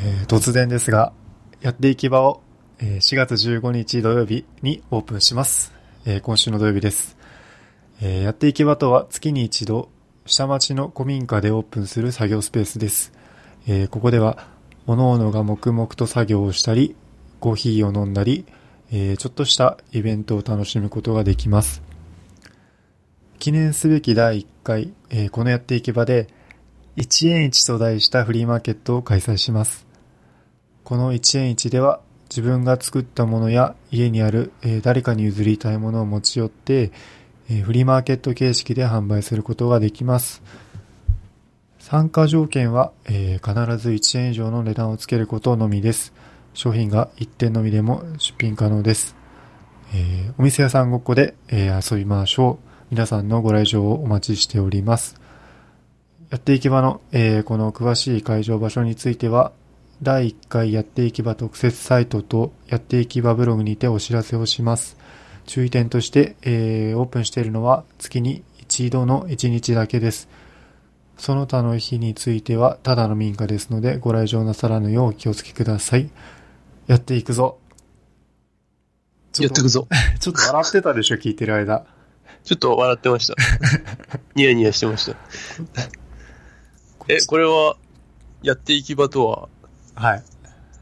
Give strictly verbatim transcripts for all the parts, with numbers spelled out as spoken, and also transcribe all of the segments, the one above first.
えー、突然ですが、やっていき場を、えー、しがつじゅうごにち土曜日にオープンします。えー、今週の土曜日です。えー、やっていき場とは月に一度、下町の古民家でオープンする作業スペースです。えー、ここでは、各々が黙々と作業をしたり、コーヒーを飲んだり、えー、ちょっとしたイベントを楽しむことができます。記念すべきだいいっかい、えー、このやっていき場で、一円市と題したフリーマーケットを開催します。この一円市では自分が作ったものや家にある、えー、誰かに譲りたいものを持ち寄って、えー、フリーマーケット形式で販売することができます。参加条件は、えー、必ずいちえん以上の値段をつけることのみです。商品がいってんのみでも出品可能です。えー、お店屋さんごっこで、えー、遊びましょう。皆さんのご来場をお待ちしております。やっていき場の、えー、この詳しい会場場所については、だいいっかいやっていき場特設サイトとやっていき場ブログにてお知らせをします。注意点として、えー、オープンしているのは月に一度のいちにちだけです。その他の日についてはただの民家ですのでご来場なさらぬようお気をつけください。やっていくぞ。 やっていくぞ。 ちょっと笑ってたでしょ、聞いてる間。 ちょっと笑ってました。ニヤニヤしてました。え、これは、やっていき場とは、 はい。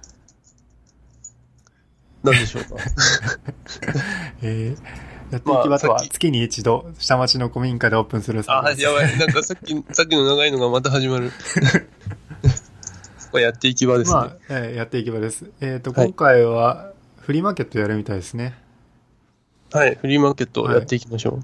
何でしょうか。 えー、やっていき場とは、月に一度、下町の古民家でオープンするサービス。あ、やばい。なんかさっき、さっきの長いのがまた始まる。これやっていき場ですね。まあ、 えー、やっていき場です。えっと、今回は、フリーマーケットやるみたいですね。 はい、フリーマーケットをやっていきましょう。 はい、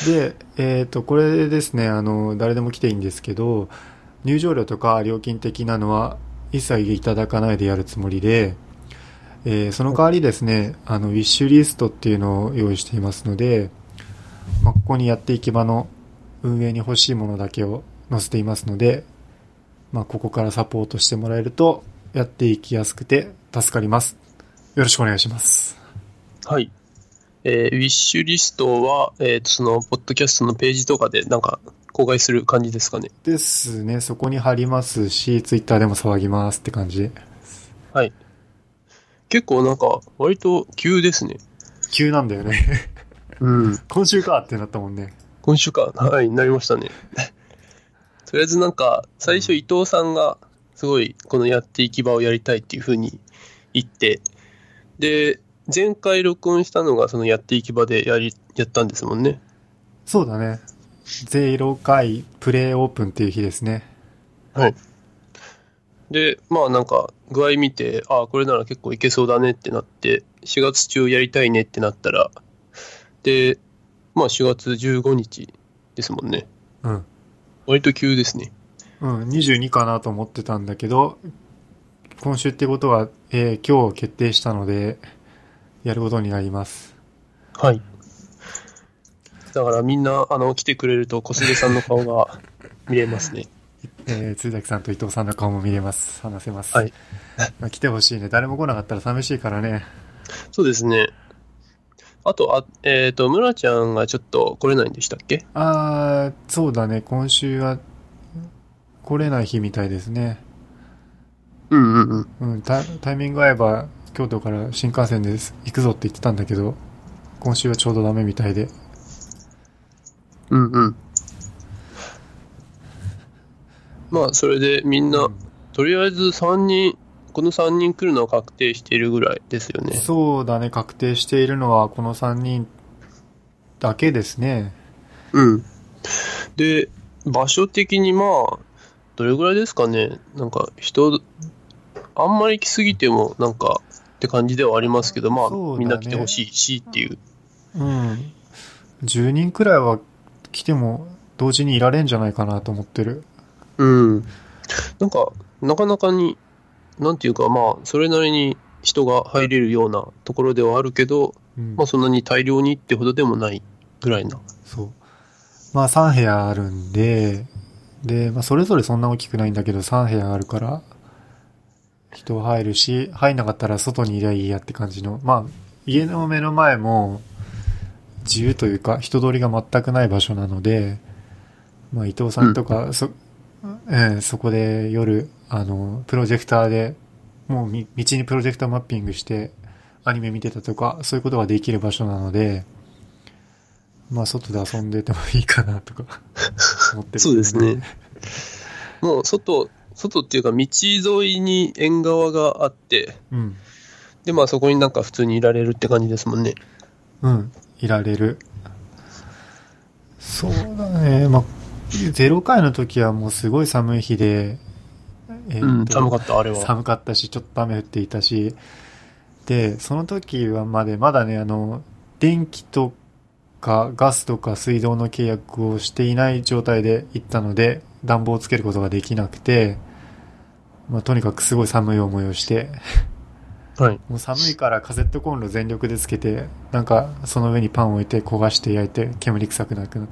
で、えっと、これですね、あの、誰でも来ていいんですけど、入場料とか料金的なのは一切いただかないでやるつもりで、えー、その代わりですね、あのウィッシュリストっていうのを用意していますので、まあ、ここにやっていき場の運営に欲しいものだけを載せていますので、まあ、ここからサポートしてもらえるとやっていきやすくて助かります。よろしくお願いします。 はい。えー、ウィッシュリストは、えー、とそのポッドキャストのページとかでなんか公開する感じですかね。 ですね。そこに貼りますし、ツイッターでも騒ぎますって感じ。 はい。結構なんか割と急ですね。 急なんだよね。 うん。 今週かってなったもんね。 今週か。はい、なりましたね。とりあえずなんか最初伊藤さんがすごいこのやっていき場をやりたいっていう風に言って、で前回録音したのがそのやっていき場でやりやったんですもんね。 そうだね。ゼロかいプレイオープンっていう日ですね。 はい。で、まあなんか具合見て、ああこれなら結構いけそうだねってなって、しがつ中やりたいねってなったら、で、まあしがつじゅうごにちですもんね。 うん。 割と急ですね。 うん、にじゅうにかなと思ってたんだけど、今週ってことは、えー、今日決定したので、やることになります。 はい。だからみんなあの来てくれると小菅さんの顔が見れますね。 えー、鶴崎さんと伊藤さんの顔も見れます。話せます。 はい。 まあ、来てほしいね。誰も来なかったら寂しいからね。 そうですね。あと、あえっ、ー、と、村ちゃんがちょっと来れないんでしたっけ？ あー、そうだね。今週は来れない日みたいですね。 うんうんうん。 うん、タ, タイミング合えば京都から新幹線で行くぞって言ってたんだけど、今週はちょうどダメみたいで。 うんうん。まあそれでみんな、うん、とりあえずさんにんこのさんにん来るのは確定しているぐらいですよね。 そうだね。確定しているのはこのさんにんだけですね。 うん。で場所的にまあどれぐらいですかね。なんか人あんまり来すぎてもなんかって感じではありますけど、まあ、ね、みんな来てほしいしっていう。 うん。じゅうにんくらいは来ても同時にいられんじゃないかなと思ってる。 うん。なんか、なかなかに、なんていうか、まあ、それなりに人が入れるようなところではあるけど、うん、まあ、そんなに大量にってほどでもないぐらいな。 そう。まあ、さんへやあるんで、で、まあ、それぞれそんな大きくないんだけど、さんへやあるから、人入るし、入んなかったら外にいりゃいいやって感じの、まあ、家の目の前も、自由というか、人通りが全くない場所なので、まあ、伊藤さんとか、うん、そ、えー、そこで夜、あの、プロジェクターでもうみ道にプロジェクターマッピングしてアニメ見てたとか、そういうことができる場所なので、まあ外で遊んでてもいいかなとか思ってる、ね、 そうですね。もう外、外っていうか道沿いに縁側があって、 うん。 で、まあそこになんか普通にいられるって感じですもんね。 うん、いられる。そうだね。まあ、ゼロかいの時はもうすごい寒い日で、 えーうん、寒かった、あれは。 寒かったし、ちょっと雨降っていたし、で、その時はまで、まだね、あの、電気とかガスとか水道の契約をしていない状態で行ったので、暖房をつけることができなくて、まあ、とにかくすごい寒い思いをして、 はい、 もう寒いからカセットコンロ全力でつけて、なんかその上にパンを置いて焦がして焼いて煙臭くなくなって、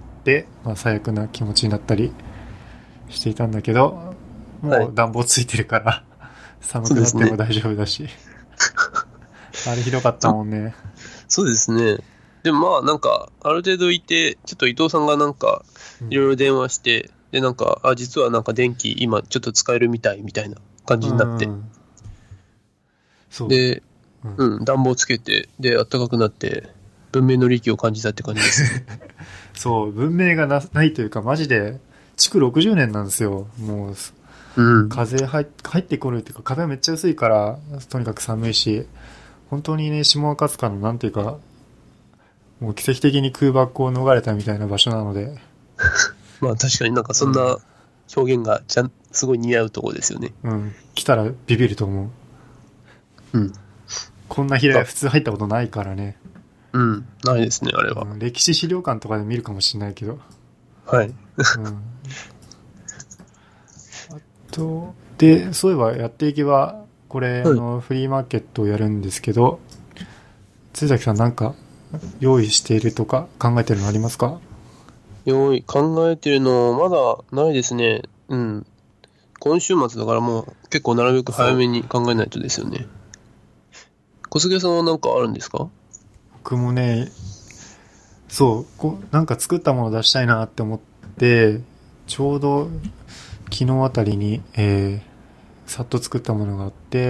まあ、最悪な気持ちになったりしていたんだけど、もう暖房ついてるから、はい、寒くなっても大丈夫だし、ね、あれひどかったもんね。 そうですね。でもまあなんかある程度いて、ちょっと伊藤さんがなんかいろいろ電話して、うん、でなんかあ実はなんか電気今ちょっと使えるみたいみたいな感じになって、うん、そうで、うん、うん、暖房つけて、で暖かくなって文明の利器を感じたって感じです、ね、 そう文明が な, ないというかマジで築ろくじゅうねんなんですよ。もう、うん、風入ってこるっていうか壁はめっちゃ薄いからとにかく寒いし、本当にね下赤塚のなんていうかもう奇跡的に空爆を逃れたみたいな場所なのでまあ確かになんかそんな表現がちゃんすごい似合うところですよね。 うん、来たらビビると思う。 うん、 こんな平屋普通入ったことないからね。 うん、ないですねあれは、 うん、歴史資料館とかで見るかもしれないけど、 はい、 うん、あとでそういえばやっていけばこれ、はい、あのフリーマーケットをやるんですけど、津崎さんなんか用意しているとか考えてるのありますか？ 用意考えてるのまだないですね。うん。今週末だからもう結構なるべく早めに考えないとですよね。小菅さんは何かあるんですか？ 僕もね、そうこなんか作ったものを出したいなって思って、ちょうど昨日あたりに、えー、さっと作ったものがあって、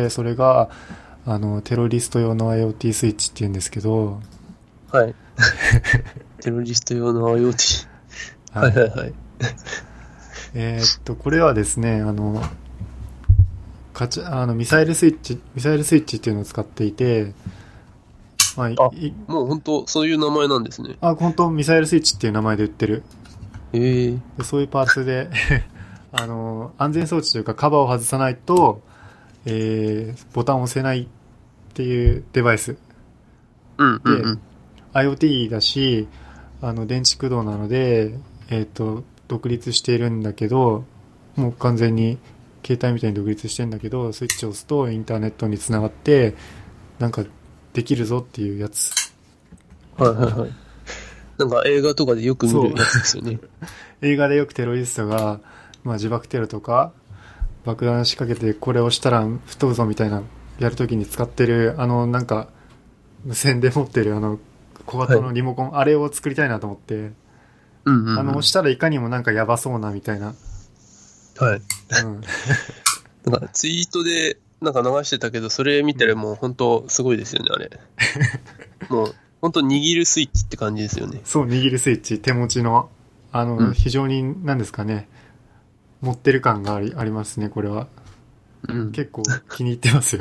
それがあのテロリスト用の IoT スイッチっていうんですけど、 はい。テロリスト用の IoT。はいはいはい。 えーっと、これはですね、あの、かちあのミサイルスイッチ、ミサイルスイッチっていうのを使っていて、まあ、 あもう本当そういう名前なんですね。 あ、本当ミサイルスイッチっていう名前で売ってる。 へー。 でそういうパーツで、あの、安全装置というかカバーを外さないと、えー、ボタンを押せないっていうデバイス。 うんうんうん。 で、IoT だし、あの、電池駆動なので、えっと、独立しているんだけど、もう完全に携帯みたいに独立してるんだけど、スイッチを押すとインターネットにつながって、なんかできるぞっていうやつ。 はいはいはい。なんか映画とかでよく見るやつですよね。 映画でよくテロリストが、まあ、自爆テロとか爆弾仕掛けてこれを押したら吹っ飛ぶぞみたいなやるときに使ってるあのなんか無線で持ってるあの小型のリモコン、はい、あれを作りたいなと思って、うんうんうん、 あの押したらいかにもなんかやばそうなみたいな。 はい。うん、なんかツイートでなんか流してたけど、それ見たらもう本当すごいですよね、あれ。もう本当握るスイッチって感じですよね。 そう、握るスイッチ、手持ちの、あの、うん、非常に何ですかね、持ってる感があり、ありますね、これは。うん、結構気に入ってますよ。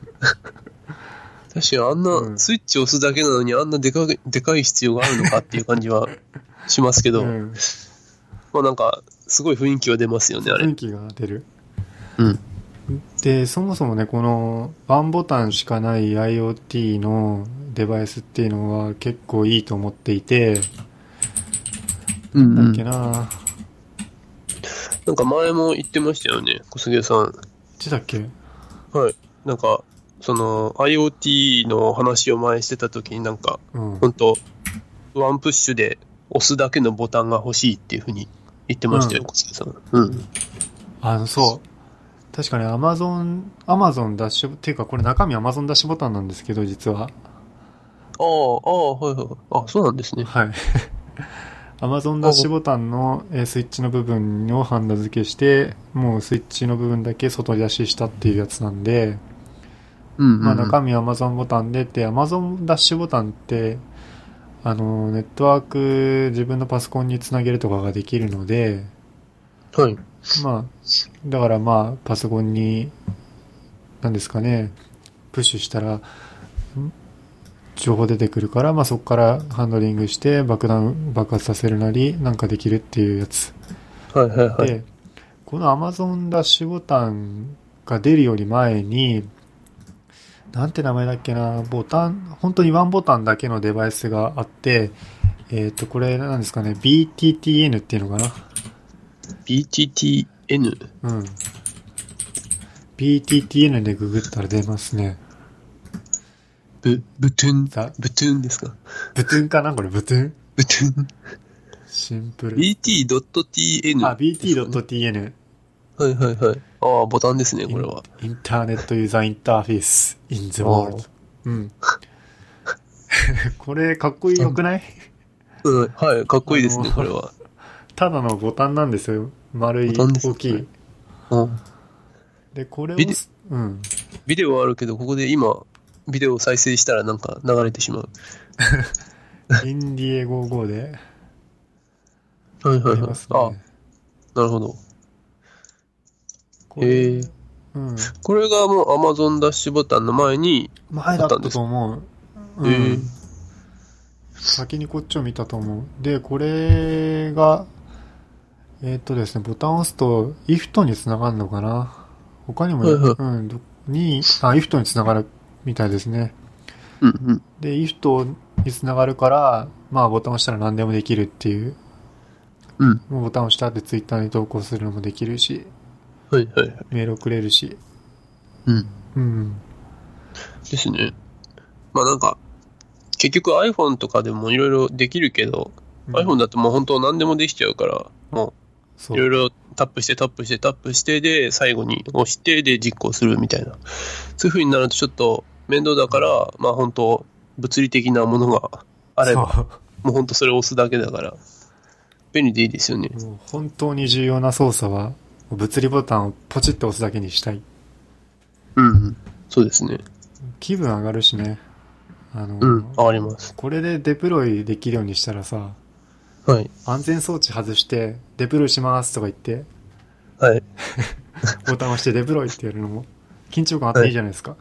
確かにあんなスイッチ押すだけなのにあんなでかい、でかい必要があるのかっていう感じはしますけど、うん、まあなんかすごい雰囲気は出ますよね、あれ。 雰囲気が出る。 うん。 で、そもそもね、このワンボタンしかない IoT のデバイスっていうのは結構いいと思っていて、 うん、うん、 だっけな。 なんか前も言ってましたよね、小菅さん。言ってたっけ？ はい。なんか、その IoT の話を前してた時になんか、うん、本当ワンプッシュで押すだけのボタンが欲しいっていう風に言ってましたよ、小菅さん。うん。 あの、そう。確かに Amazon、Amazon ダッシュ、っていうかこれ中身 Amazon ダッシュボタンなんですけど、実は。 ああ、ああ、はいはい。あ、そうなんですね。 はい。Amazon ダッシュボタンのスイッチの部分をハンダ付けして、もうスイッチの部分だけ外出ししたっていうやつなんで、 うんうんうん、 まあ中身は Amazon ボタンでって、Amazon ダッシュボタンって、あの、ネットワーク自分のパソコンにつなげるとかができるので、 はい。 まあ、だからまあ、パソコンに、何ですかね、プッシュしたら、情報出てくるから、まあそこからハンドリングして爆弾爆発させるなりなんかできるっていうやつ。 はいはいはい。 で、この Amazon ダッシュボタンが出るより前に、なんて名前だっけな、ボタン、本当にワンボタンだけのデバイスがあって、えっと、これなんですかね、ビーティーティーエヌ っていうのかな。 ビーティーティーエヌ? うん。ビーティーティーエヌ でググったら出ますね。 ブ、ブトゥン、 ザブトゥンですか？ ブトゥンかなこれブトゥンブトゥン。 シンプル。 ビーティードットティーエヌ、 あ、ビーティードットティーエヌ。 はいはいはい。ああ、ボタンですね、これは。 インターネットユーザーインターフェース in the world。うん。これかっこよくない？ うん、はい、かっこいいですね、これは。 ただのボタンなんですよ。丸い、大きい。 うん。 で、これを、うん。 ビデオはあるけど、ここで今、ビデオを再生したらなんか流れてしまう。 インディエゴーゴーで。 はいはいはい。ね、あ、なるほど。へえ。うん。これがもう Amazon ダッシュボタンの前に前だったと思う。 うん。 先にこっちを見たと思う。で、これが、えーっとですね、ボタンを押すと イフト につながるのかな。他にも、はいはい、うん、どに、あ、イフト につながるみたいですね。 うんうん。 で、イフト につながるから、まあボタンを押したら何でもできるっていう。 うん。 ボタンを押したって Twitter に投稿するのもできるし。 はいはいはい。 メール送れるし。 うん。 うん。 ですね。まあなんか、結局 iPhone とかでもいろいろできるけど、うん、iPhone だともう本当何でもできちゃうから、もう、いろいろタップしてタップしてタップしてで、最後に押してで実行するみたいな。そういう風になるとちょっと面倒だから、まあ本当、物理的なものがあれば、もう本当それを押すだけだから、便利でいいですよね。 もう本当に重要な操作は、物理ボタンをポチッと押すだけにしたい。 うん、うん、そうですね。 気分上がるしね。あの、 うん、上がります。 これでデプロイできるようにしたらさ、 はい。 安全装置外して、デプロイしますとか言って、 はい。 ボタンを押してデプロイってやるのも、緊張感あっていいじゃないですか。はい、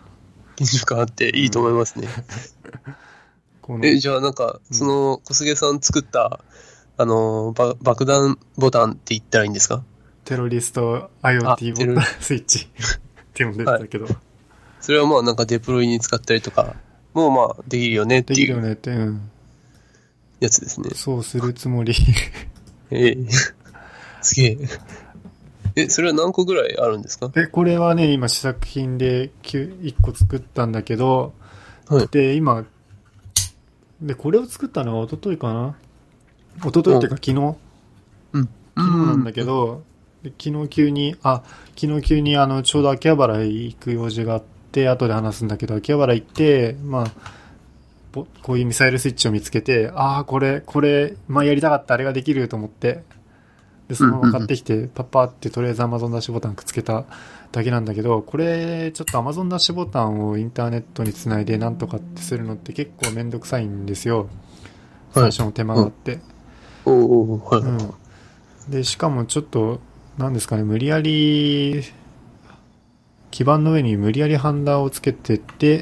緊張感あっていいと思いますね。うん、え、じゃあなんか、その、小菅さん作った、あの、ば爆弾ボタンって言ったらいいんですか？ テロリスト IoT ボタンスイッチって呼んでたけど、はい、 それはまあなんかデプロイに使ったりとかもうまあできるよねっていうできるよねって、うん、 やつですね。 そうするつもり。 ええすげえ。え、それは何個ぐらいあるんですか？ え、これはね、今試作品でいっこ作ったんだけど、はい、で、今、で、これを作ったのは一昨日かな？一昨日っていうか昨日、 うん、 昨日なんだけど、うん、昨日急に、あ、昨日急にあの、ちょうど秋葉原行く用事があって、後で話すんだけど、秋葉原行って、まあ、こういうミサイルスイッチを見つけて、ああ、これ、これ、まあやりたかったあれができると思って、で、そのまま買ってきて、パッパーってとりあえず Amazon ダッシュボタンくっつけただけなんだけど、これ、ちょっと Amazon ダッシュボタンをインターネットにつないでなんとかってするのって結構めんどくさいんですよ。最初の手間があって。 おお、はい。 うん。で、しかもちょっと、なんですかね、無理やり、基板の上に無理やりハンダーをつけてって、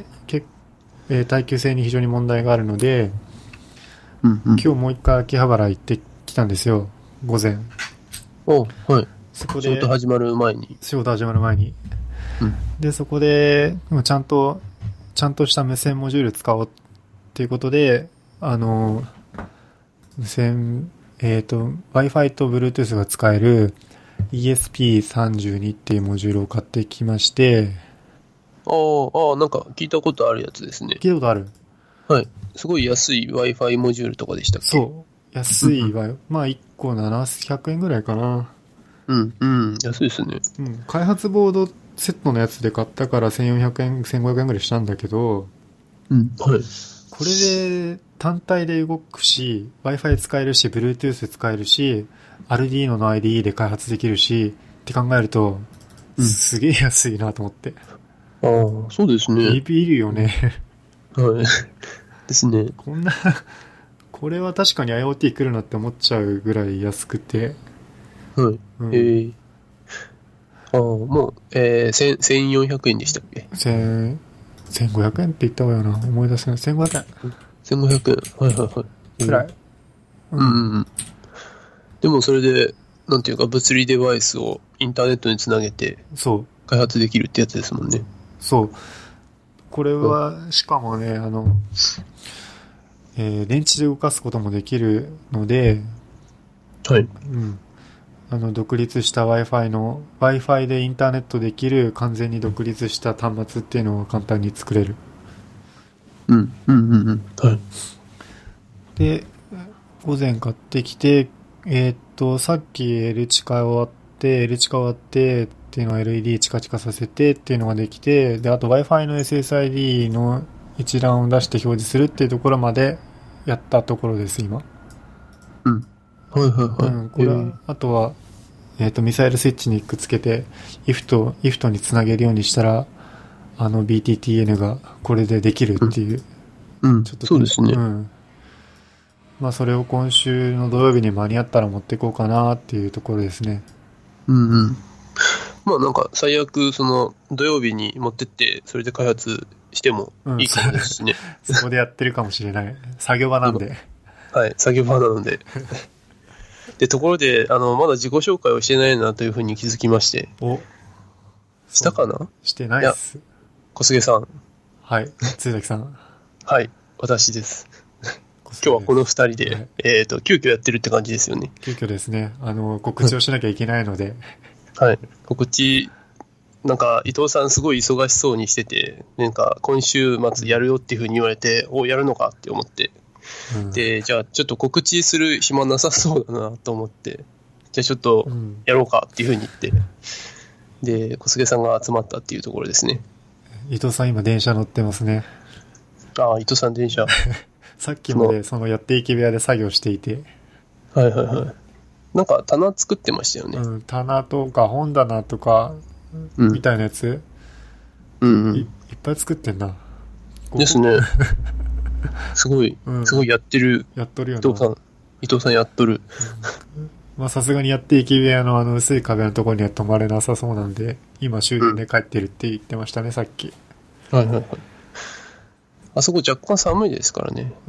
結えー、耐久性に非常に問題があるので、 うんうん、 今日もう一回秋葉原行ってきたんですよ、午前。 おはい。 そこで仕事始まる前に。 仕事始まる前に。 うん、 で、そこで、ちゃんと、ちゃんとした無線モジュール使おうっていうことで、あの、無線、えっと、Wi-Fi と Bluetooth が使える イーエスピーさんじゅうに っていうモジュールを買ってきまして、 ああ、なんか聞いたことあるやつですね。 聞いたことある？ はい。すごい安い Wi-Fi モジュールとかでしたっけ？ そう。安いわよ。まあいっこななひゃくえんぐらいかな。 うん、うん。安いですね。 うん。開発ボードセットのやつで買ったからせんよんひゃくえん、せんごひゃくえんぐらいしたんだけど、 うん。はい。 これで単体で動くし、Wi-Fi 使えるし、Bluetooth 使えるし、アルディーノ の アイディーイー で開発できるし、って考えると、うん、すげえ安いなと思って。 ああ、そうですね。 ビビるよね。 はい。ですね。 こんな、これは確かに IoT 来るなって思っちゃうぐらい安くて。 はい。 うん、 えー、ああ、もう、えー、せんよんひゃくえんでしたっけ？ 千、千五百円って言った方がいいよな。思い出せない。千五百円。 せんごひゃくえん。はいはいはい。 くらい。 うんうんうん。でもそれで、なんていうか、物理デバイスをインターネットにつなげて、 そう。 開発できるってやつですもんね。 そう。これは、しかもね、あの、えー電池で動かすこともできるので、 はい。 うん。あの、独立した Wi-Fi の、Wi-Fi でインターネットできる完全に独立した端末っていうのを簡単に作れる。 うん、うん、うん、うん。はい。 で、午前買ってきて、えーっと、さっき L 地下終わって、L 地下終わってっていうのを エルイーディー チカチカさせてっていうのができて、で、あと Wi-Fi の エスエスアイディー の一覧を出して表示するっていうところまでやったところです、今。 うん。はいはいはい。 うん、これは、 えーあとは、えっと、ミサイルスイッチにくっつけて、イフ と、イフ とにつなげるようにしたら、あの ビーティーティーエヌ がこれでできるっていう。 うん、 ちょっとそうですね。 うん。まあ、それを今週の土曜日に間に合ったら持っていこうかなっていうところですね。 うんうん。まあなんか、最悪、その、土曜日に持ってって、それで開発してもいいかもですしね。 うん、そこでやってるかもしれない。作業場なんで。 はい、作業場なので。で、ところで、あの、まだ自己紹介をしてないなというふうに気づきまして。 おしたかな？ してないっす。 小菅さん。 はい、津崎さん。 はい、私です。今日はこの二人で、はい、えっと、急遽やってるって感じですよね。 急遽ですね。あの、告知をしなきゃいけないので。 はい、告知、なんか、伊藤さんすごい忙しそうにしてて、なんか、今週末やるよっていうふうに言われて、お、やるのかって思って。うん、で、じゃあ、ちょっと告知する暇なさそうだなと思って、じゃあちょっと、やろうかっていうふうに言って、うん、で、小菅さんが集まったっていうところですね。 伊藤さん今電車乗ってますね。 ああ、伊藤さん電車。 さっきまでそのやっていき部屋で作業していて。 はいはいはい。なんか棚作ってましたよね。 うん、棚とか本棚とか、みたいなやつ、 うんうん、 い。いっぱい作ってんな。 ですね。すごい、うん、すごいやってる。 やっとるよな。 伊藤さん、伊藤さんやっとる。 うん、まあさすがにやっていき部屋のあの薄い壁のところには泊まれなさそうなんで、今終電で帰ってるって言ってましたね、うん、さっき。 はいはいはい。あそこ若干寒いですからね。 うん、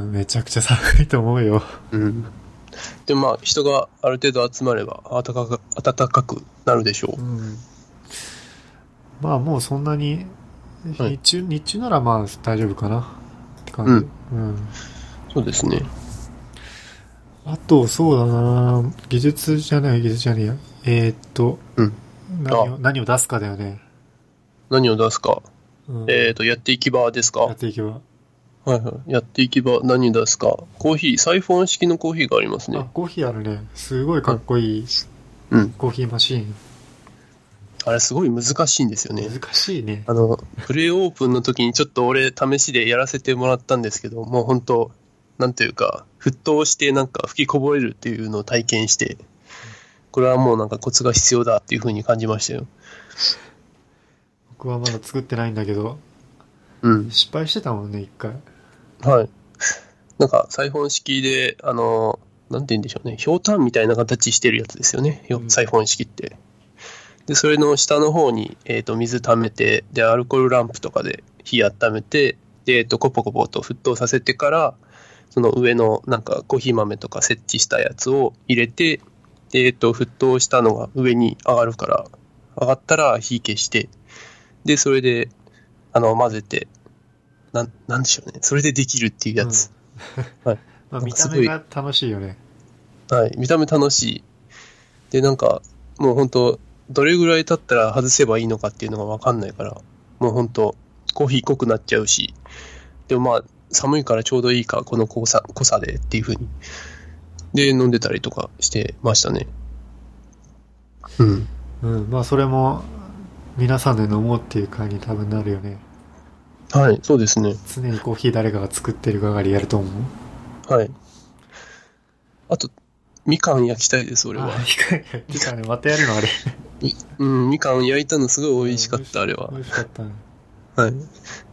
めちゃくちゃ寒いと思うよ。 うん。でもまあ人がある程度集まれば暖かく、暖かくなるでしょう。うん、 まあもうそんなに、日中、はい、日中ならまあ大丈夫かなって感じ。うん。うん、 そうですね。 あと、そうだな技術じゃない、技術じゃねえや。えー、っと、うん、何を、何を出すかだよね。 何を出すか。うん、えー、っと、やっていき場ですか。 やっていき場。 はいはい。やっていき場、何出すか。コーヒー、サイフォン式のコーヒーがありますね。 あ、コーヒーあるね。すごいかっこいい。 うん。 コーヒーマシーン。 あれすごい難しいんですよね。 難しいね。 あの、プレイオープンの時にちょっと俺試しでやらせてもらったんですけど、もう本当なんていうか、沸騰してなんか吹きこぼれるっていうのを体験して、これはもうなんかコツが必要だっていう風に感じましたよ。 僕はまだ作ってないんだけど、 うん。 失敗してたもんね、一回。 はい。なんか、サイフォン式で、あの、なんて言うんでしょうね、ひょうたんみたいな形してるやつですよね、うん、サイフォン式って。で、それの下の方に、えっと、水溜めて、で、アルコールランプとかで火温めて、で、えっと、コポコポと沸騰させてから、その上のなんかコーヒー豆とか設置したやつを入れて、で、えっと、沸騰したのが上に上がるから、上がったら火消して、で、それで、あの、混ぜて、なん、なんでしょうね。それでできるっていうやつ。 うん、はい。まあ、見た目が楽しいよね。 はい。見た目楽しい。で、なんか、もう本当どれぐらい経ったら外せばいいのかっていうのがわかんないから、もう本当コーヒー濃くなっちゃうし、でもまあ、寒いからちょうどいいか、この濃さ、濃さでっていう風に。で、飲んでたりとかしてましたね。うん。 うん。まあ、それも、皆さんで飲もうっていう会に多分なるよね。 はい、そうですね。 常にコーヒー誰かが作ってる係やると思う。 はい。あと、 みかん焼きたいです、俺は。 あ、みかん焼いてたね。またやるのあれ。 うん、みかん焼いたのすごい美味しかった、あれは。 美味しかったね。 はい。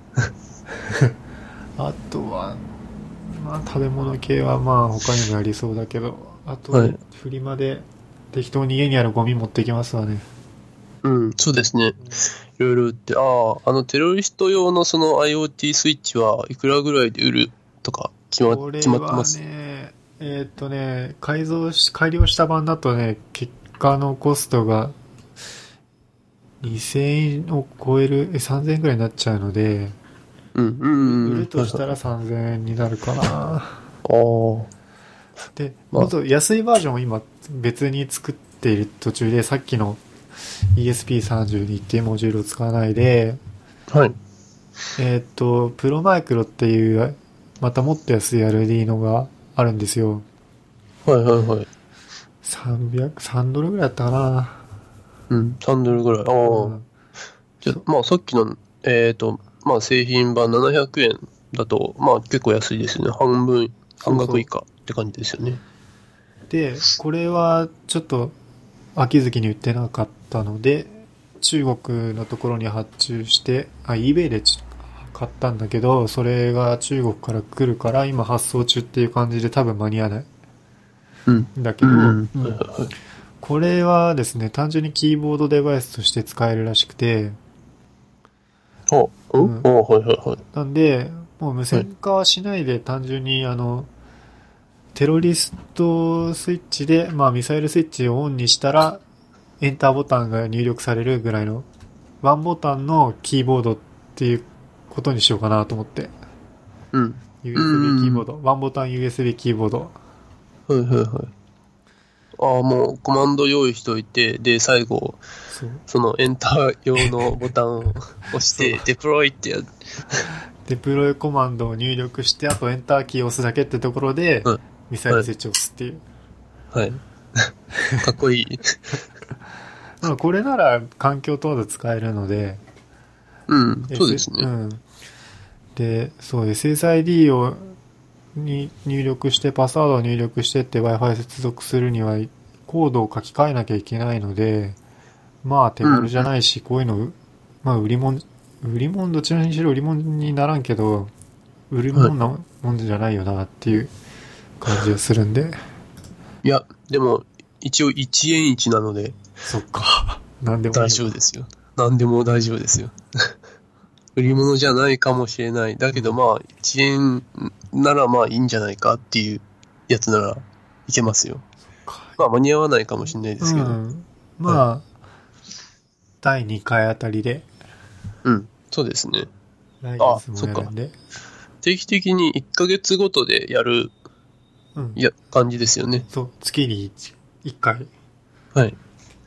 あとは、まあ食べ物系はまあ他にもやりそうだけど、あと、 はいフリマで適当に家にあるゴミ持ってきますわね。 うん、そうですね。いろいろ売って、ああ、あのテロリスト用のその IoT スイッチはいくらぐらいで売るとか決まこれ決まってまはす。 ね、えーっとね、改造し、改良した版だとね、結果のコストがにせんえんを超える、え、さんぜんえんくらいになっちゃうので、 うん、うん、うん。 売るとしたらさんぜんえんになるかな。 ああ。 で、 まあもっと安いバージョンを今別に作っている途中で、さっきの イーエスピーさんじゅうに っていうモジュールを使わないで、 はい。 えーっと、プロマイクロっていう、またもっと安い アールディー のがあるんですよ。 はいはいはい。 さんびゃく、さんドルぐらいだったかな。 うん、さんドルぐらい。ああ。 うん、 じゃあ、まあさっきの、えっと、まあ製品版ななひゃくえんだと、まあ結構安いですね。半分、半額以下って感じですよね。 で、これはちょっと秋月に売ってなかったので、中国のところに発注して、あ、eBay でち買ったんだけど、それが中国から来るから今発送中っていう感じで多分間に合わない。 うん。 だけど、 うんうんうんはいはいはい。 これはですね、単純にキーボードデバイスとして使えるらしくて、 あ、うん、 うんあはいはいはい。 なんで、もう無線化はしないで単純にあの、テロリストスイッチで、まあミサイルスイッチをオンにしたら、エンターボタンが入力されるぐらいの、ワンボタンのキーボードっていうことにしようかなと思って。 うん。 ユーエスビー キーボード。ワンボタン ユーエスビー キーボード。 はいはいはい。ああ、もうコマンド用意しといて、で、最後、 そう。 そのエンター用のボタンを押して、デプロイってやる。 デプロイコマンドを入力して、あとエンターキーを押すだけってところで、 うんミサイルスイッチを押すっていう。 はい。かっこいい。 まあこれなら環境問わず使えるので、 うん、そうですね。 うん。で、そう、エスエスアイディー をに入力して、パスワードを入力してって Wi-Fi 接続するには、コードを書き換えなきゃいけないので、まあ手軽じゃないし、こういうの、まあ売り物、売り物どちらにしろ売り物にならんけど、売るもんなもんじゃないよなっていう感じがするんで。 いや、でも、一応いちえんいちなので、 そっか。なんでもいいのか大丈夫ですよ。何でも大丈夫ですよ。売り物じゃないかもしれない。だけどまあ、いちえんならまあいいんじゃないかっていうやつならいけますよ。まあ間に合わないかもしれないですけど。 うん、まあ、はい、だいにかいあたりで。 うん、そうですね。 来月もやるんで。 定期的にいっかげつごとでやる、うん、いや感じですよね。 そう、月にいっかい。 はい。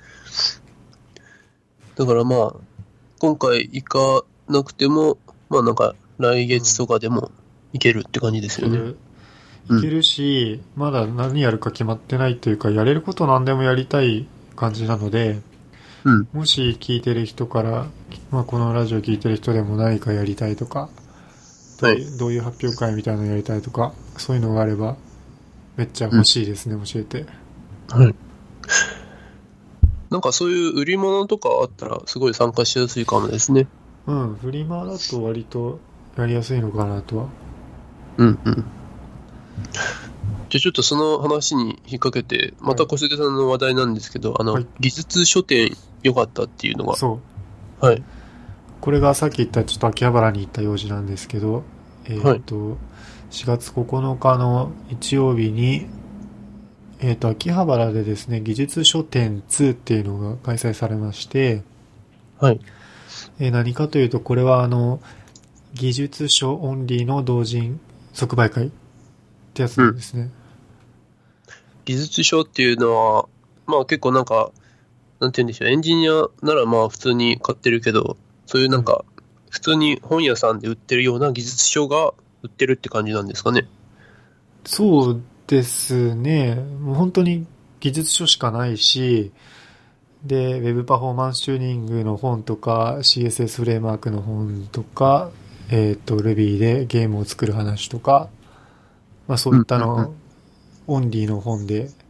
だからまあ、今回行かなくても、まあなんか来月とかでも行けるって感じですよね。うんいけるし、うん、まだ何やるか決まってないというか、やれること何でもやりたい感じなので、うん、もし聞いてる人から、まあ、このラジオ聞いてる人でも何かやりたいとか、どういう、はい、どういう発表会みたいなのやりたいとか、そういうのがあれば、めっちゃ欲しいですね、うん、教えて。 はい。なんかそういう売り物とかあったら、すごい参加しやすいかもですね。 うん、フリマだと割とやりやすいのかなとは。 うんうん。じゃあちょっとその話に引っ掛けて、また小菅さんの話題なんですけど、はい、あの、はい、技術書店良かったっていうのが。 そう。 はい。 これがさっき言ったちょっと秋葉原に行った用事なんですけど、えっと、はい、しがつここのかの日曜日に、えっと、秋葉原でですね、技術書店ツーっていうのが開催されまして、 はい。 えー、何かというと、これはあの、技術書オンリーの同人即売会ってやつなんですね、うん。 技術書っていうのは、まあ結構なんか、なんて言うんでしょう、エンジニアならまあ普通に買ってるけど、そういうなんか、普通に本屋さんで売ってるような技術書が売ってるって感じなんですかね。 そうですね。もう本当に技術書しかないし、で、ウェブパフォーマンスチューニングの本とか、シーエスエス フレームワークの本とか、えっと、Ruby でゲームを作る話とか、まあそういったの、オンリーの本で、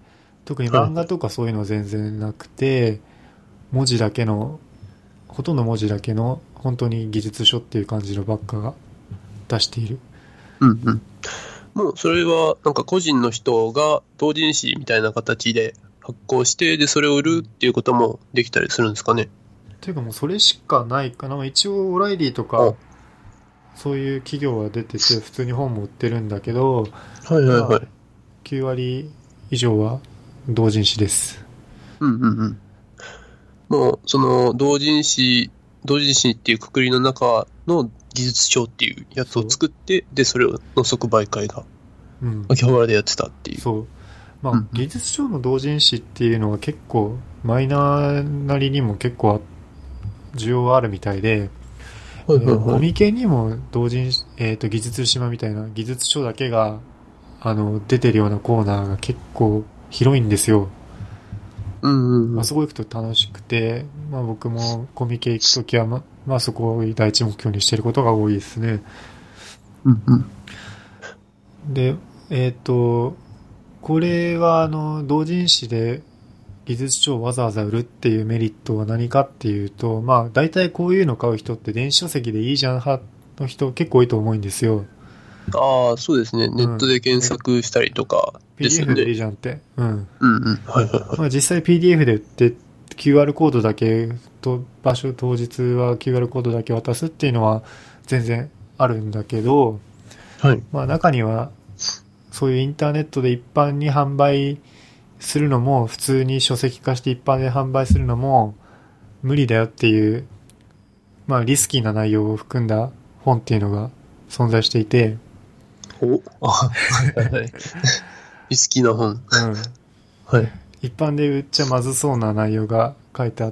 特に漫画とかそういうのは全然なくて、文字だけの、ほとんど文字だけの、本当に技術書っていう感じのばっかが出している。 うんうん。もうそれはなんか個人の人が同人誌みたいな形で発行して、でそれを売るっていうこともできたりするんですかね。 というかもうそれしかないかな。一応オライリーとかそういう企業は出てて普通に本も売ってるんだけど、 はいはいはい、まあ、 きゅう割以上は同人誌です。 うんうんうん。もうその同人誌同人誌っていう括りの中の技術書っていうやつを作って、でそれの即売会が秋葉原でやってたっていう。 そう。まあ、うん、技術書の同人誌っていうのは結構マイナーなりにも結構需要はあるみたいで、はいはいはい、コミケにも同人、えーと、技術島みたいな技術書だけがあの出てるようなコーナーが結構広いんですよ。 うんうんうん、 あそこ行くと楽しくて、まあ、僕もコミケ行くときは、ま、まあそこを第一目標にしていることが多いですね。 うんうん、 で、えっと、これはあの同人誌で技術書をわざわざ売るっていうメリットは何かっていうと、まあ大体こういうの買う人って電子書籍でいいじゃん派の人結構多いと思うんですよ。 ああ、そうですね。ネットで検索したりとかですよね。 ピーディーエフ でいいじゃんって。うん。 うんうん。はいはいはい。 まあ実際 ピーディーエフ で売って キューアール コードだけと場所当日は キューアール コードだけ渡すっていうのは全然あるんだけど、 はい。 まあ中にはそういうインターネットで一般に販売するのも普通に書籍化して一般で販売するのも無理だよっていう、まあリスキーな内容を含んだ本っていうのが存在していて、 おあはいはい。リスキーな本。 うん。 はい。 一般で売っちゃまずそうな内容が書いてあって、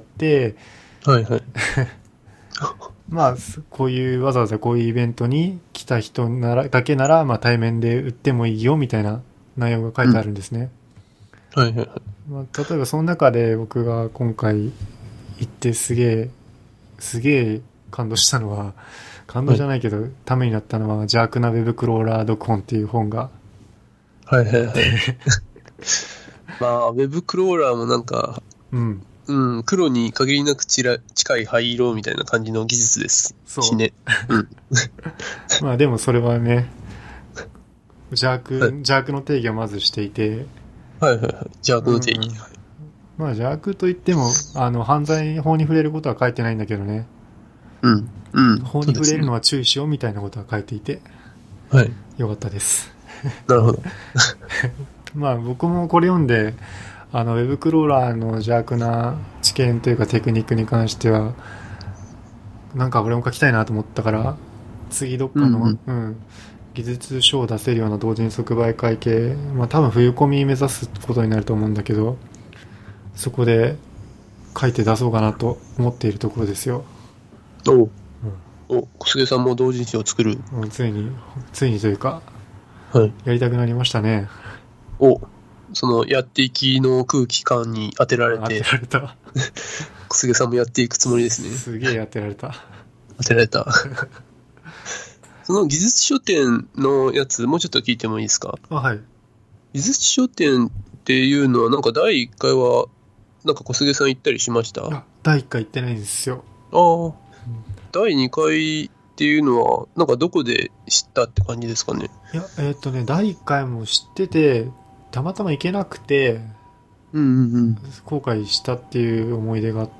はいはい。 まあこういうわざわざこういうイベントに来た人ならだけならまあ対面で売ってもいいよみたいな内容が書いてあるんですね。 うん、はいはいはい。 まあ、例えばその中で僕が今回行ってすげえすげえ感動したのは感動じゃないけど、はい、ためになったのは邪悪なウェブクローラー読本っていう本がはいはいはいまあウェブクローラーもなんかうんうん、黒に限りなくちら近い灰色みたいな感じの技術ですしね。うん、 まあでもそれはね邪悪、はい、邪悪の定義をまずしていて、 はいはいはい、邪悪の定義、うん、 まあ邪悪といってもあの犯罪法に触れることは書いてないんだけどね、 うんうん、 法に触れるのは注意しようみたいなことは書いていて、 はい、 よかったですなるほどまあ僕もこれ読んであのウェブクローラーの邪悪な知見というかテクニックに関してはなんか俺も書きたいなと思ったから次どっかの、うんうん、技術書を出せるような同人即売会系、まあ多分冬込み目指すことになると思うんだけどそこで書いて出そうかなと思っているところですよ。 おう、うん、お小菅さんも同人誌を作る、 うん、ついについにというか、 はい、 やりたくなりましたね。 おそのやっていきの空気感に当てられて当てられた小菅さんもやっていくつもりですね。 すげえ当てられた当てられたその技術書店のやつもうちょっと聞いてもいいですか。 あ、はい。技術書店っていうのはなんかだいいっかいはなんか小菅さん行ったりしました。 あ、だいいっかい行ってないんですよ。 ああ、うん、だいにかいっていうのはなんかどこで知ったって感じですかね。 いやえっとねだいいっかいも知っててたまたま行けなくて、 うんうんうん、 後悔したっていう思い出があって、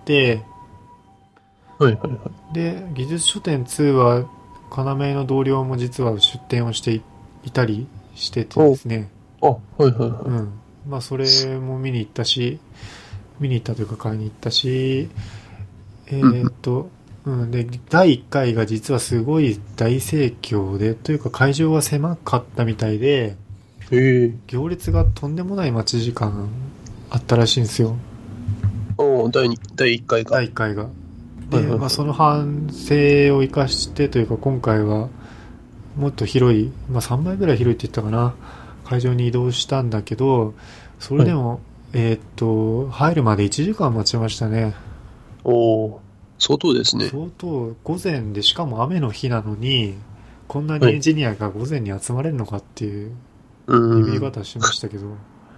はいはいはい。 で技術書店には要の同僚も実は出店をして い, いたりしててですね。 あ、はいはいはい。 うん。まあそれも見に行ったし、見に行ったというか買いに行ったし、えー、っと、うん、うん、でだいいっかいが実はすごい大盛況でというか会場が狭かったみたいで。行列がとんでもない待ち時間あったらしいんですよ。 おだいいっかいが。 だいいっかいが。で、まあ、その反省を生かしてというか今回はもっと広い、まあ、さんばいぐらい広いって言ったかな会場に移動したんだけどそれでも、はい、えー、っと入るまでいちじかん待ちましたね。 お相当ですね。 相当午前でしかも雨の日なのにこんなにエンジニアが午前に集まれるのかっていうビビり方しましたけど、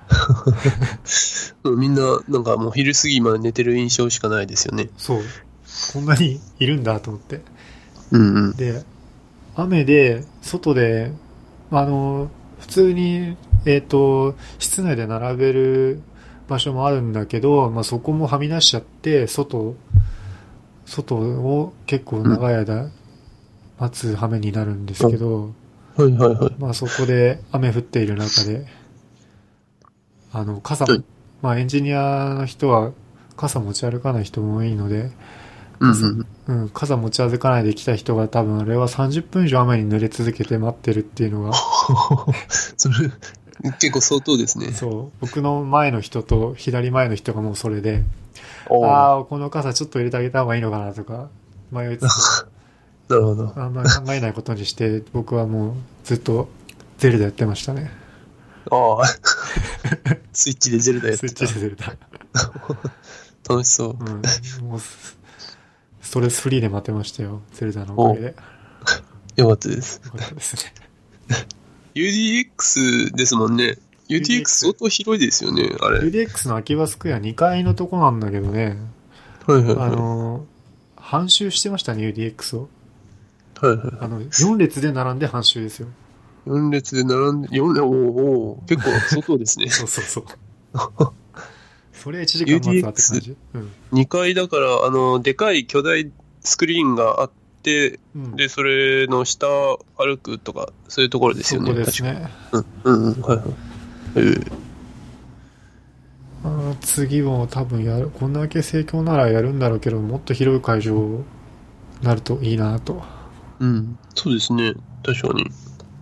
みんな、なんかもう昼過ぎまで寝てる印象しかないですよね。 そう。こんなにいるんだと思って。 うんうん。 で、雨で、外で、あの、普通に、えっと、室内で並べる場所もあるんだけど、まあ、そこもはみ出しちゃって、外、外を結構長い間待つ羽目になるんですけど、 はいはいはい。 まあそこで雨降っている中で、あの、傘も、 はいまあエンジニアの人は傘持ち歩かない人も多いので、傘、 うんうん。 うん、傘持ち歩かないで来た人が多分あれはさんじゅっぷん以上雨に濡れ続けて待ってるっていうのが、 それ、結構相当ですね。 そう、僕の前の人と左前の人がもうそれで、 おーああ、この傘ちょっと入れてあげた方がいいのかなとか迷いつつ、 なるほど。 あんまり考えないことにして、僕はもうずっとゼルダやってましたね。 ああ。スイッチでゼルダやっスイッてた。 チでゼルダ。 楽しそう。 うん。もうス、ストレスフリーで待てましたよ。ゼルダのおかげで。 よかったです。 よかったですね。 ユーディーエックス ですもんね。ユーディーエックス 相当広いですよね、あれ。 ユーディーエックス の秋葉スクエアにかいのとこなんだけどね。 はいはいはい。 あの、半周してましたね、ユーディーエックス を。 はいはい。 あの、よん列で並んで半周ですよ。 よん列で並んで、よん、おーおー結構相当ですね。 そうそうそう。それはいちじかん待つわって感じ。うん。 にかいだから、あの、でかい巨大スクリーンがあって、 うん、 で、それの下歩くとか、そういうところですよね。 そこですね。 確かうん、うん、うん、はいはい。えー、 あー次も多分やる、こんだけ盛況ならやるんだろうけど、もっと広い会場になるといいなと。 うん、そうですね。確かに。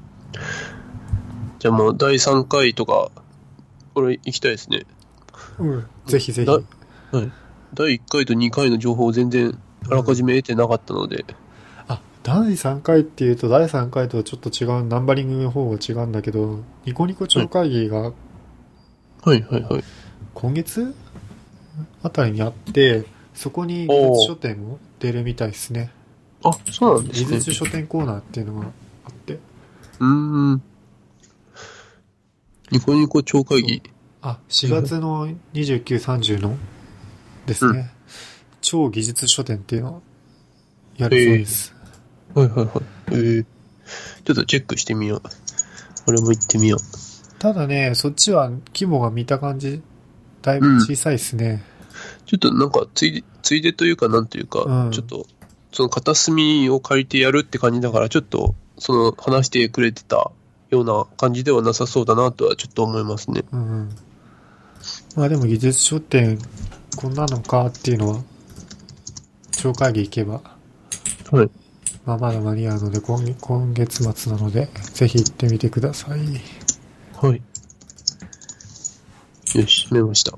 じゃあもうだいさんかいとか、これ行きたいですね。 うん。ぜひぜひ。 だはい。だいいっかいとにかいの情報を全然あらかじめ得てなかったので。 あ、だいさんかいっていうと、だいさんかいとはちょっと違う、ナンバリングの方が違うんだけど、ニコニコ超会議がはいはいはい。 今月あたりにあって、そこに技術書店も出るみたいですね。 あ、そうなんですね。 技術書店コーナーっていうのがあって。 うーん。ニコニコ超会議。 あ、しがつのにじゅうく、さんじゅうのですね。うん、超技術書店っていうのをやるそうです。 えー、はいはいはい。えー、ちょっとチェックしてみよう。俺も行ってみよう。 ただね、そっちは規模が見た感じ、だいぶ小さいですね。うん、 ちょっとなんかついで、ついでというかなんというか、うん、ちょっと、その片隅を借りてやるって感じだから、ちょっと、その話してくれてたような感じではなさそうだなとはちょっと思いますね。 うん。まあでも技術書店、こんなのかっていうのは、超会議行けば、 はい。 まあまだ間に合うので、今、今月末なので、ぜひ行ってみてください。 はい。よし、メモした。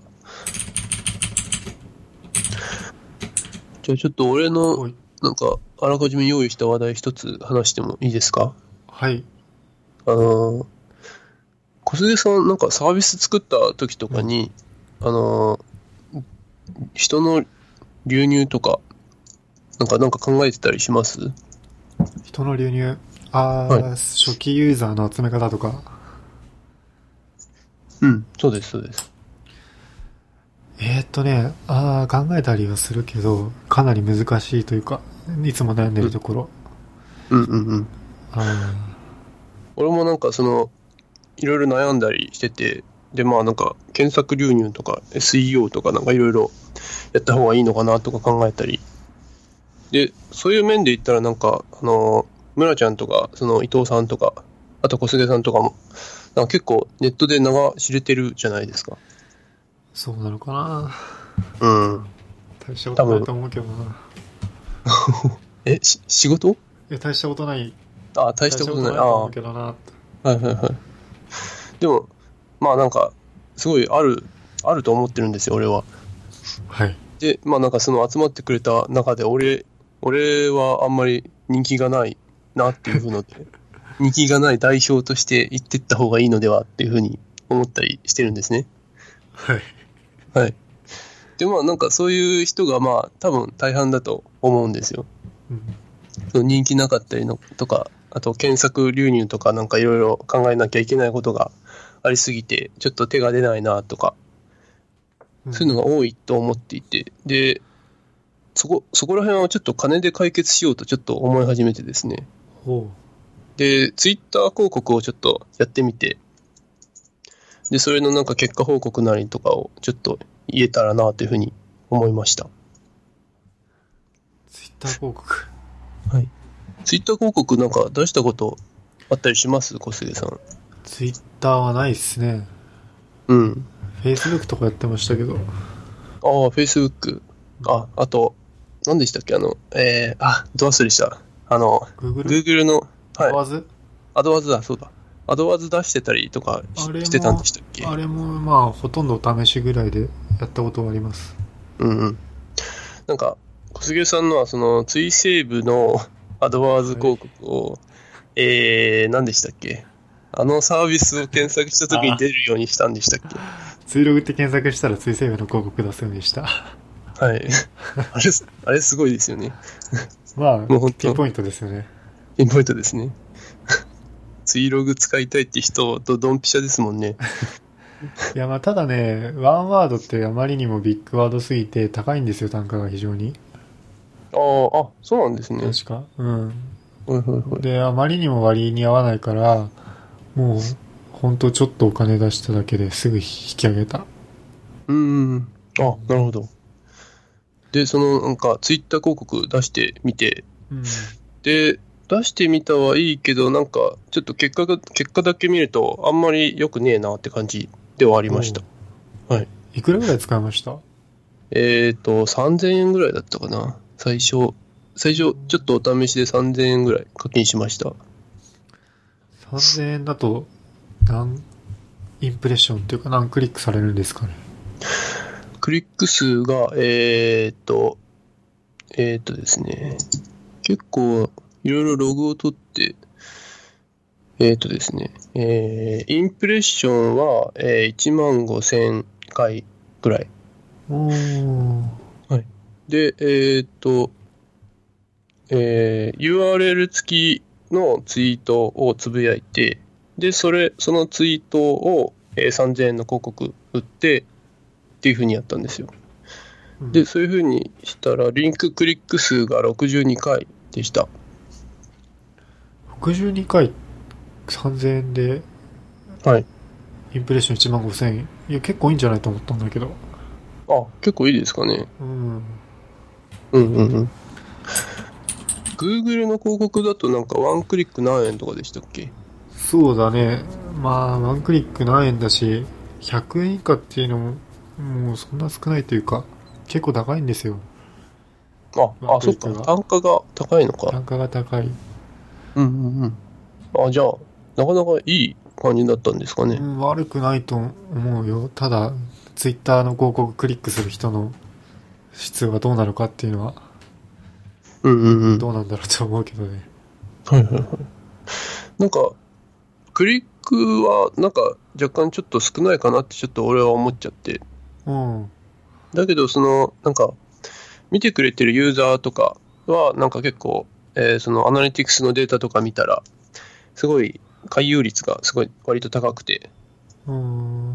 じゃあちょっと俺の、なんか、あらかじめ用意した話題一つ話してもいいですか？ はい。 あのー、小菅さんなんかサービス作った時とかに、うん、あのー、人の流入とか、なんか、なんか考えてたりします？ 人の流入。あー、はい、初期ユーザーの集め方とか。 うん、そうです、そうです。 えーっとね、あー、考えたりはするけど、かなり難しいというか、いつも悩んでるところ。 うん、うん、うんうん。 あ俺もなんかその、いろいろ悩んだりしてて、で、まあなんか、検索流入とか エスイーオー とかなんかいろいろやった方がいいのかなとか考えたり。で、そういう面で言ったらなんか、あの、村ちゃんとか、その伊藤さんとか、あと小菅さんとかも、なんか結構ネットで名が知れてるじゃないですか。 そうなのかな。 うん。 大したことないと思うけどな。 え、し、仕事？いや、大したことない。 ああ、大したことない。ああ。 と思うけどな。 はいはいはい。でも、まあなんか、すごいある、あると思ってるんですよ、俺は。 はい。 で、まあなんかその集まってくれた中で、俺、俺はあんまり人気がないなっていうので、人気がない代表として言ってった方がいいのではっていうふうに思ったりしてるんですね。 はい。 はい。で、まあなんかそういう人がまあ多分大半だと思うんですよ。うん、その人気なかったりのとか、あと検索流入とかなんかいろいろ考えなきゃいけないことがありすぎて、ちょっと手が出ないなとか、そういうのが多いと思っていて、で、そこ、そこら辺はちょっと金で解決しようとちょっと思い始めてですね。 ほで、ツイッター広告をちょっとやってみて、で、それのなんか結果報告なりとかをちょっと言えたらなというふうに思いました。 ツイッター広告。 はい。ツイッター広告なんか出したことあったりします小菅さん。 ツイッターはないっすね。 うん。 Facebook とかやってましたけど。 ああ、Facebook。あ、あと、何でしたっけあの、えー、あ、ど忘れした。あの、 Google? Google の、 アドワーズ、 アドワーズだ、そうだ。アドワーズ出してたりとかししてたんでしたっけ？ あれもまあほとんど試しぐらいでやったことはあります。 うんうん。なんか小菅さんのはその追セーブのアドワーズ広告を、はい、えー、何でしたっけ？あのサービスを検索した時に出るようにしたんでしたっけ？ ツイログって検索したら追セーブの広告出すようにした。 はい。あれ、あれすごいですよね。 まあ、もうピンポイントですよね。 ピンポイントですね。ツイログ使いたいって人とドンピシャですもんね。 いやまあただね、ワンワードってあまりにもビッグワードすぎて高いんですよ、単価が非常に。 ああ、あ、そうなんですね。 確か。うん。 はいはいはい。 で、あまりにも割に合わないから、もう、ほんとちょっとお金出しただけですぐ引き上げた。 うーん。あ、なるほど。で、そのなんかツイッター広告出してみて、 うん、 で、出してみたはいいけど、なんかちょっと結果が、結果だけ見るとあんまり良くねえなって感じではありました。はい。 いくらぐらい使いました？ えっと、さんぜんえんぐらいだったかな。最初、最初ちょっとお試しでさんぜんえんぐらい課金しました。 さんぜんえんだと何インプレッションっていうか何クリックされるんですかね？ クリック数が、えっと、えっとですね、結構いろいろログを取って、えっとですね、えー、インプレッションは、えー、いちまんごせんかいぐらい。 おー。 はい。で、えっと、えー、ユーアールエル 付きのツイートをつぶやいて、で、それ、そのツイートを、えー、さんぜんえんの広告売って、っていう風にやったんですよ。うん、で、そういう風にしたら、リンククリック数がろくじゅうにかいでした。ろくじゅうにかいさんぜんえんで、 はい。 インプレッションいちまんごせんえん。いや、結構いいんじゃないと思ったんだけど。 あ、結構いいですかね。 うん。 うんうんうん。Google の広告だとなんかワンクリック何円とかでしたっけ？ そうだね。まあ、ワンクリック何円だし、ひゃくえん以下っていうのも、もうそんな少ないというか、結構高いんですよ。 あ、あ、そっか。単価が高いのか。 単価が高い。 うんうんうん。あ、じゃあ、なかなかいい感じだったんですかね。 うん、悪くないと思うよ。ただ、ツイッターの広告クリックする人の質がどうなるかっていうのは、 うんうんうん。 どうなんだろうと思うけどね。 はいはいはい。なんか、クリックはなんか若干ちょっと少ないかなってちょっと俺は思っちゃって。 うん。 だけど、その、なんか、見てくれてるユーザーとかは、なんか結構、えー、そのアナリティクスのデータとか見たら、すごい回遊率がすごい割と高くて、 うん。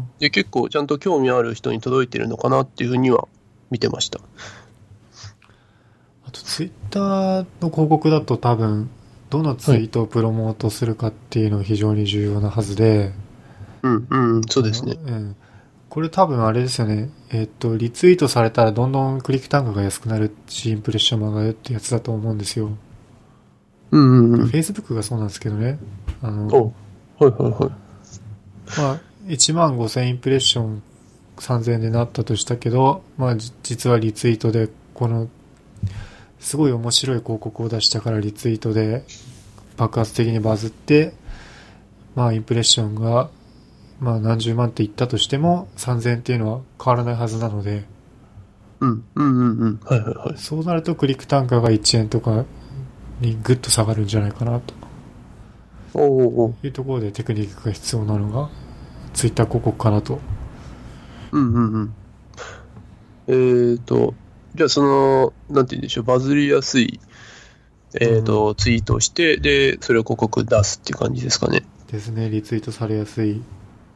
で、結構ちゃんと興味ある人に届いてるのかなっていうふうには見てました。 あと、ツイッターの広告だと多分、どのツイートをプロモートするかっていうのが非常に重要なはずで、 うんうん、そうですね。 うん。これ多分あれですよね。えっと、リツイートされたらどんどんクリック単価が安くなるし、インプレッションも上がるってやつだと思うんですよ。 うんうんうん。 Facebook がそうなんですけどね。あの、 お、はいはいはい。 まあ、いちまんごせんインプレッションさんぜんえんでなったとしたけど、まあ、実はリツイートで、この、すごい面白い広告を出したからリツイートで爆発的にバズって、まあ、インプレッションが、まあ、何十万って言ったとしても、さんぜんえんっていうのは変わらないはずなので、 うん、うんうんうん。はいはいはい。 そうなるとクリック単価がいちえんとかにグッと下がるんじゃないかなと。 おうおういうところでテクニックが必要なのが、ツイッター広告かなと。 うんうんうん。えーと、じゃあその、なんて言うんでしょう、バズりやすい、えーと、うん、ツイートをして、で、それを広告出すっていう感じですかね。 ですね、リツイートされやすい。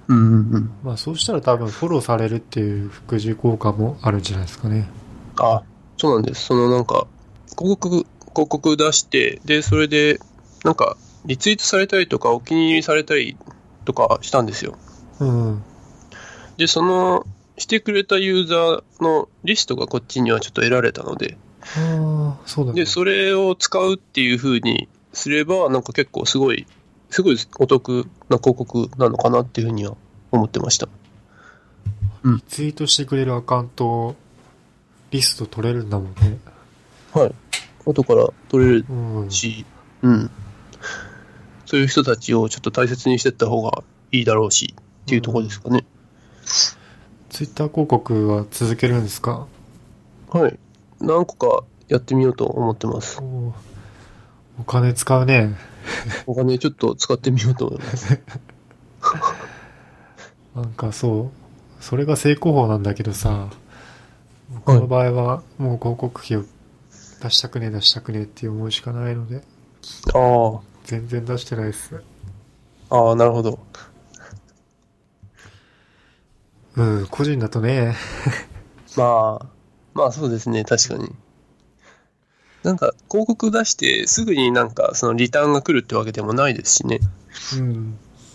うんうんうん。 まあそうしたら多分フォローされるっていう副次効果もあるんじゃないですかね。 あ、そうなんです。そのなんか、広告、広告出して、で、それで、なんか、リツイートされたりとか、お気に入りされたりとかしたんですよ。 うん。 で、その、してくれたユーザーのリストがこっちにはちょっと得られたので、 ああ、そうだね。 で、それを使うっていう風にすれば、なんか結構すごい、すごいお得な広告なのかなっていう風には思ってました。うん。 リツイートしてくれるアカウント、リスト取れるんだもんね。 はい。後から取れるうん。 し、うん。そういう人たちをちょっと大切にしていった方がいいだろうし、っていうところですかね。 ツイッター広告は続けるんですか？ はい。何個かやってみようと思ってます。 お、お金使うね。 お金ちょっと使ってみようと思います。 なんかそう、それが正攻法なんだけどさ、僕の場合はもう広告費を出したくねえ出したくねえって思うしかないので、 あ全然出してないです。 あ、ああ、なるほど。 うん、個人だとね。 まあ、まあそうですね、確かに。なんか広告出してすぐになんかそのリターンが来るってわけでもないですしね。 うん。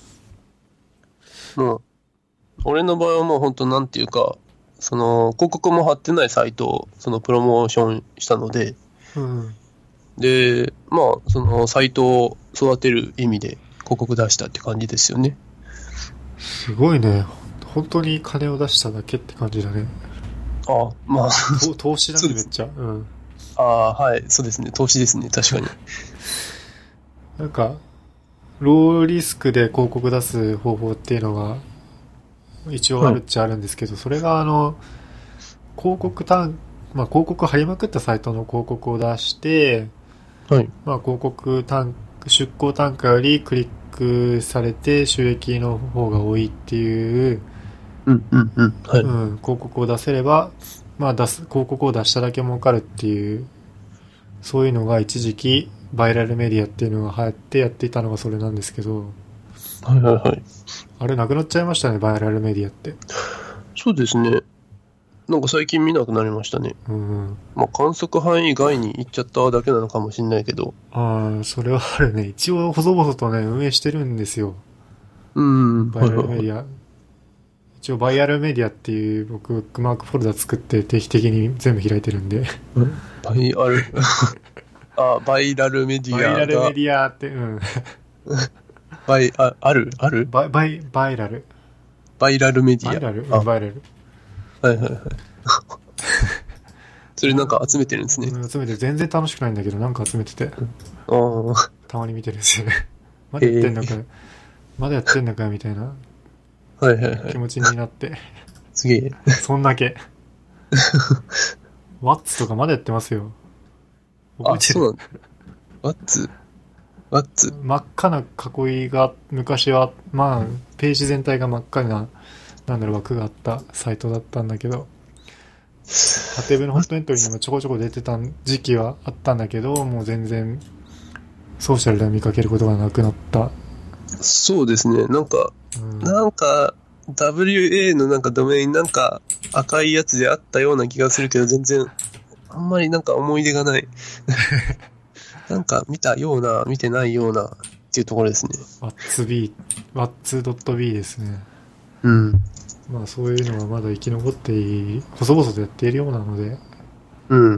もう、俺の場合はもう本当なんていうか、その広告も貼ってないサイトをそのプロモーションしたので、 うん。 で、まあそのサイトを育てる意味で広告出したって感じですよね。 すごいね。本当に金を出しただけって感じだね。 ああ、まあ、 と投資だね、めっちゃ。うん。 ああ、はい、そうですね、投資ですね、確かに。 なんか、ローリスクで広告出す方法っていうのが一応あるっちゃあるんですけど、はい、それがあの、広告単、まあ広告貼りまくったサイトの広告を出して、 はい。 まあ広告単、出稿単価よりクリックされて収益の方が多いっていう、 うんうんうん。はい。うん、 広告を出せれば、まあ出す、広告を出しただけ儲かるっていう、そういうのが一時期バイラルメディアっていうのが流行ってやっていたのがそれなんですけど、 はいはいはい。 あれなくなっちゃいましたね、バイラルメディアって。 そうですね。なんか最近見なくなりましたね。うん。まあ観測範囲外に行っちゃっただけなのかもしれないけど。 ああ、それはあるね。一応細々とね、運営してるんですよ。 うん。 バイラルメディア。はいはいはい、一応バイラルメディアっていう僕ブックマークフォルダ作って定期的に全部開いてるんで。 バイラルあ、バイラルメディアが。 バイラルメディアって、うん。 バイ、あ、あるあるバイ、バイ、バイラル。 バイラルメディア。 バイラル、うん、バイラル。 はいはいはい。それなんか集めてるんですね。 うん、集めて全然楽しくないんだけど、なんか集めてて。 ああ。 たまに見てるんですよね。まだやってんのか、まだやってんのかみたいな。 はいはいはい。 気持ちになって。 すげえ。 そんだけ。ワッツとかまだやってますよ。 覚えてる。あ、そうなんだ。ワッツワッツ真っ赤な囲いが、昔は、まあ、ページ全体が真っ赤な、なんだろう、枠があったサイトだったんだけど、縦部のホットエントリーにもちょこちょこ出てた時期はあったんだけど、もう全然、ソーシャルで見かけることがなくなった。 そうですね。なんか、うん、なんか、ダブリューエー のなんかドメインなんか赤いやつであったような気がするけど、全然、あんまりなんか思い出がない。なんか見たような、見てないようなっていうところですね。 ワッツ B、ワッツ .b ですね。 うん。 まあそういうのはまだ生き残っていい、細々とやっているようなので。 うん。うん。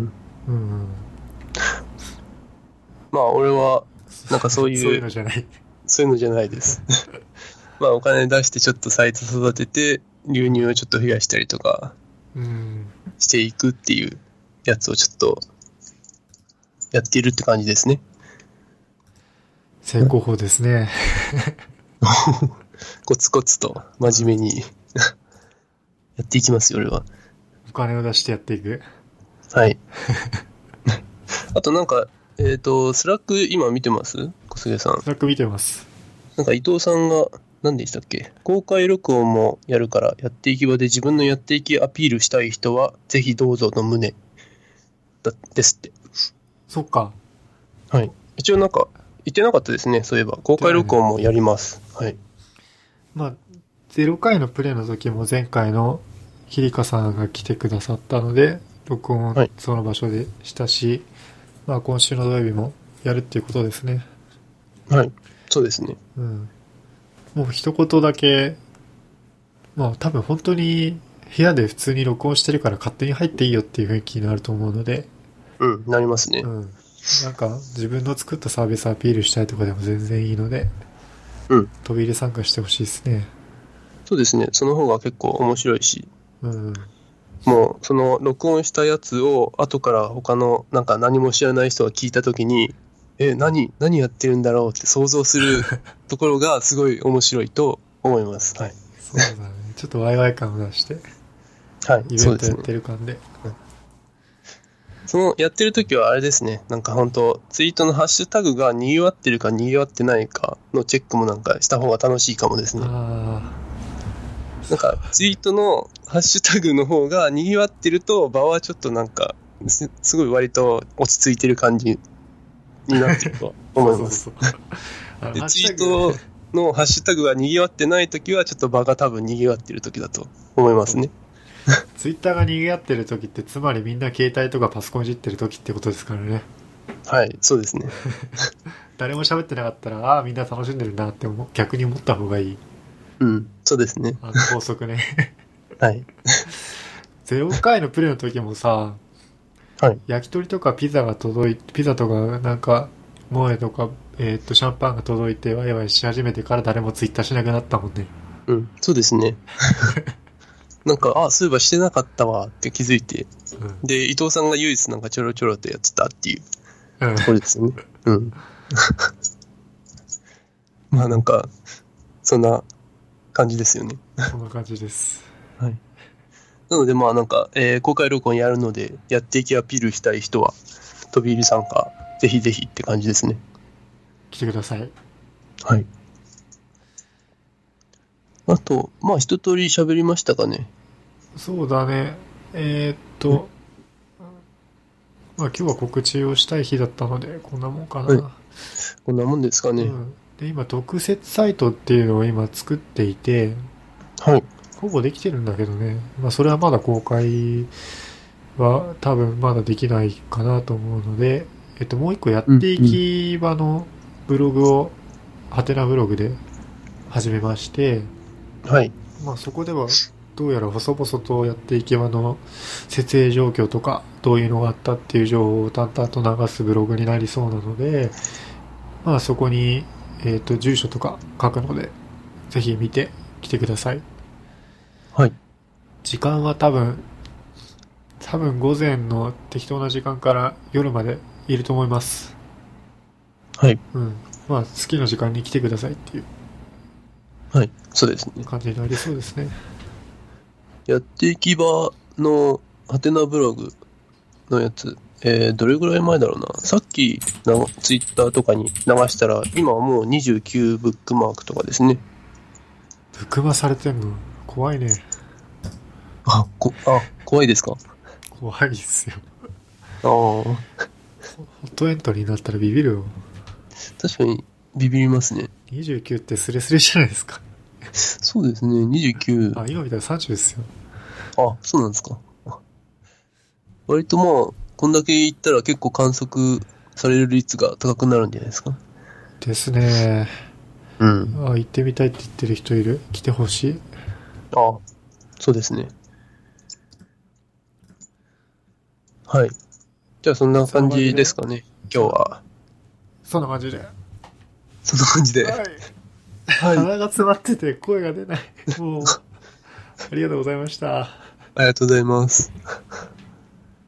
まあ俺は、なんかそういう。 そういうのじゃない。 そういうのじゃないです。まあお金出してちょっとサイト育てて、流入をちょっと増やしたりとか、していくっていうやつをちょっと、やっているって感じですね。 成功法ですね。 コツコツと真面目にやっていきますよ、俺は。 お金を出してやっていく。 はい。あとなんか、えっ、ー、と、スラック今見てます小菅さん。 スラック見てます。 なんか伊藤さんが、何でしたっけ、公開録音もやるから、やっていき場で自分のやっていきアピールしたい人は、ぜひどうぞの旨だですって。 そっか。 はい。一応なんか、言ってなかったですね、そういえば。公開録音もやります。はい。 まあ、 ゼロかいのプレイの時も前回のひりかさんが来てくださったので、録音をその場所でしたし、はい、まあ今週の土曜日もやるっていうことですね。 はい、そうですね。 うん。もう一言だけ、まあ多分本当に部屋で普通に録音してるから勝手に入っていいよっていう雰囲気になると思うので。 うん、なりますね。 うん。なんか自分の作ったサービスアピールしたいとかでも全然いいので、 うん。 飛び入れ参加してほしいですね。 そうですね。その方が結構面白いし。 うん。 もうその録音したやつを後から他のなんか何も知らない人が聞いたときに、え、何、何やってるんだろうって想像するところがすごい面白いと思います。はい。 そうだね。ちょっとワイワイ感を出して、 はい。 イベントやってる感で。 そのやってる時はあれですね、なんか本当ツイートのハッシュタグが賑わってるか賑わってないかのチェックもなんかした方が楽しいかもですね。 あなんかツイートのハッシュタグの方が賑わってると場はちょっとなんか す, すごい割と落ち着いてる感じになってると思います。そうそうそうでツイートのハッシュタグが賑わってない時はちょっと場が多分賑わってる時だと思いますね。 ツイッターが賑わってる時ってつまりみんな携帯とかパソコンいじってる時ってことですからね。 はい、そうですね。 誰も喋ってなかったら、ああみんな楽しんでるなって思逆に思った方がいい。 うん、そうですね。 あの法則ね。 はい。 ゼロかいのプレイの時もさ、 はい、 焼き鳥とかピザが届いて、ピザとかなんかモエとか、えー、っとシャンパンが届いてワイワイし始めてから誰もツイッターしなくなったもんね。 うん、そうですね。なんか、あ、そういえばしてなかったわって気づいて、うん、で、伊藤さんが唯一なんかちょろちょろとやってたっていうところですよね。うん。うん、まあなんか、そんな感じですよね。 そんな感じです。 はい。なのでまあなんか、えー、公開録音やるので、やっていきアピールしたい人は、飛び入り参加、ぜひぜひって感じですね。 来てください。 はい。あと、まあ一通り喋りましたかね。 そうだね。えー、っと、まあ今日は告知をしたい日だったので、こんなもんかな。はい、 こんなもんですかね。うん、 で、今、特設サイトっていうのを今作っていて、 はい。 ほぼできてるんだけどね。まあそれはまだ公開は多分まだできないかなと思うので、えっともう一個やっていき場のブログを、ハテナブログで始めまして、 はい。 まあそこではどうやら細々とやっていけばの設営状況とかどういうのがあったっていう情報を淡々と流すブログになりそうなので、まあそこに、えっと住所とか書くのでぜひ見てきてください。 はい。 時間は多分多分午前の適当な時間から夜までいると思います。 はい。 うん。まあ好きな時間に来てくださいっていう。 はい、そうですね。 感じになりそうですね。 やっていき場のハテナブログのやつ、えー、どれぐらい前だろうな。さっきのツイッターとかに流したら、今はもうにじゅうきゅうブックマークとかですね。 ブックマされてんの怖いね。 あ、こあ怖いですか？ 怖いですよ。 ああ。ホットエントリーになったらビビるよ。 確かにビビりますね。 にじゅうきゅうってスレスレじゃないですか。 そうですね、にじゅうきゅう。 あ、今見たらさんじゅうですよ。 あ、そうなんですか。割とまあ、こんだけ言ったら結構観測される率が高くなるんじゃないですか。 ですね。 うん。 あ、行ってみたいって言ってる人いる。来てほしい。 あ、そうですね。はい。じゃあそんな感じですかね、今日は。そんな感じで。 そんな感じで。はい。 はい、鼻が詰まってて声が出ない。もう、ありがとうございました。 ありがとうございます。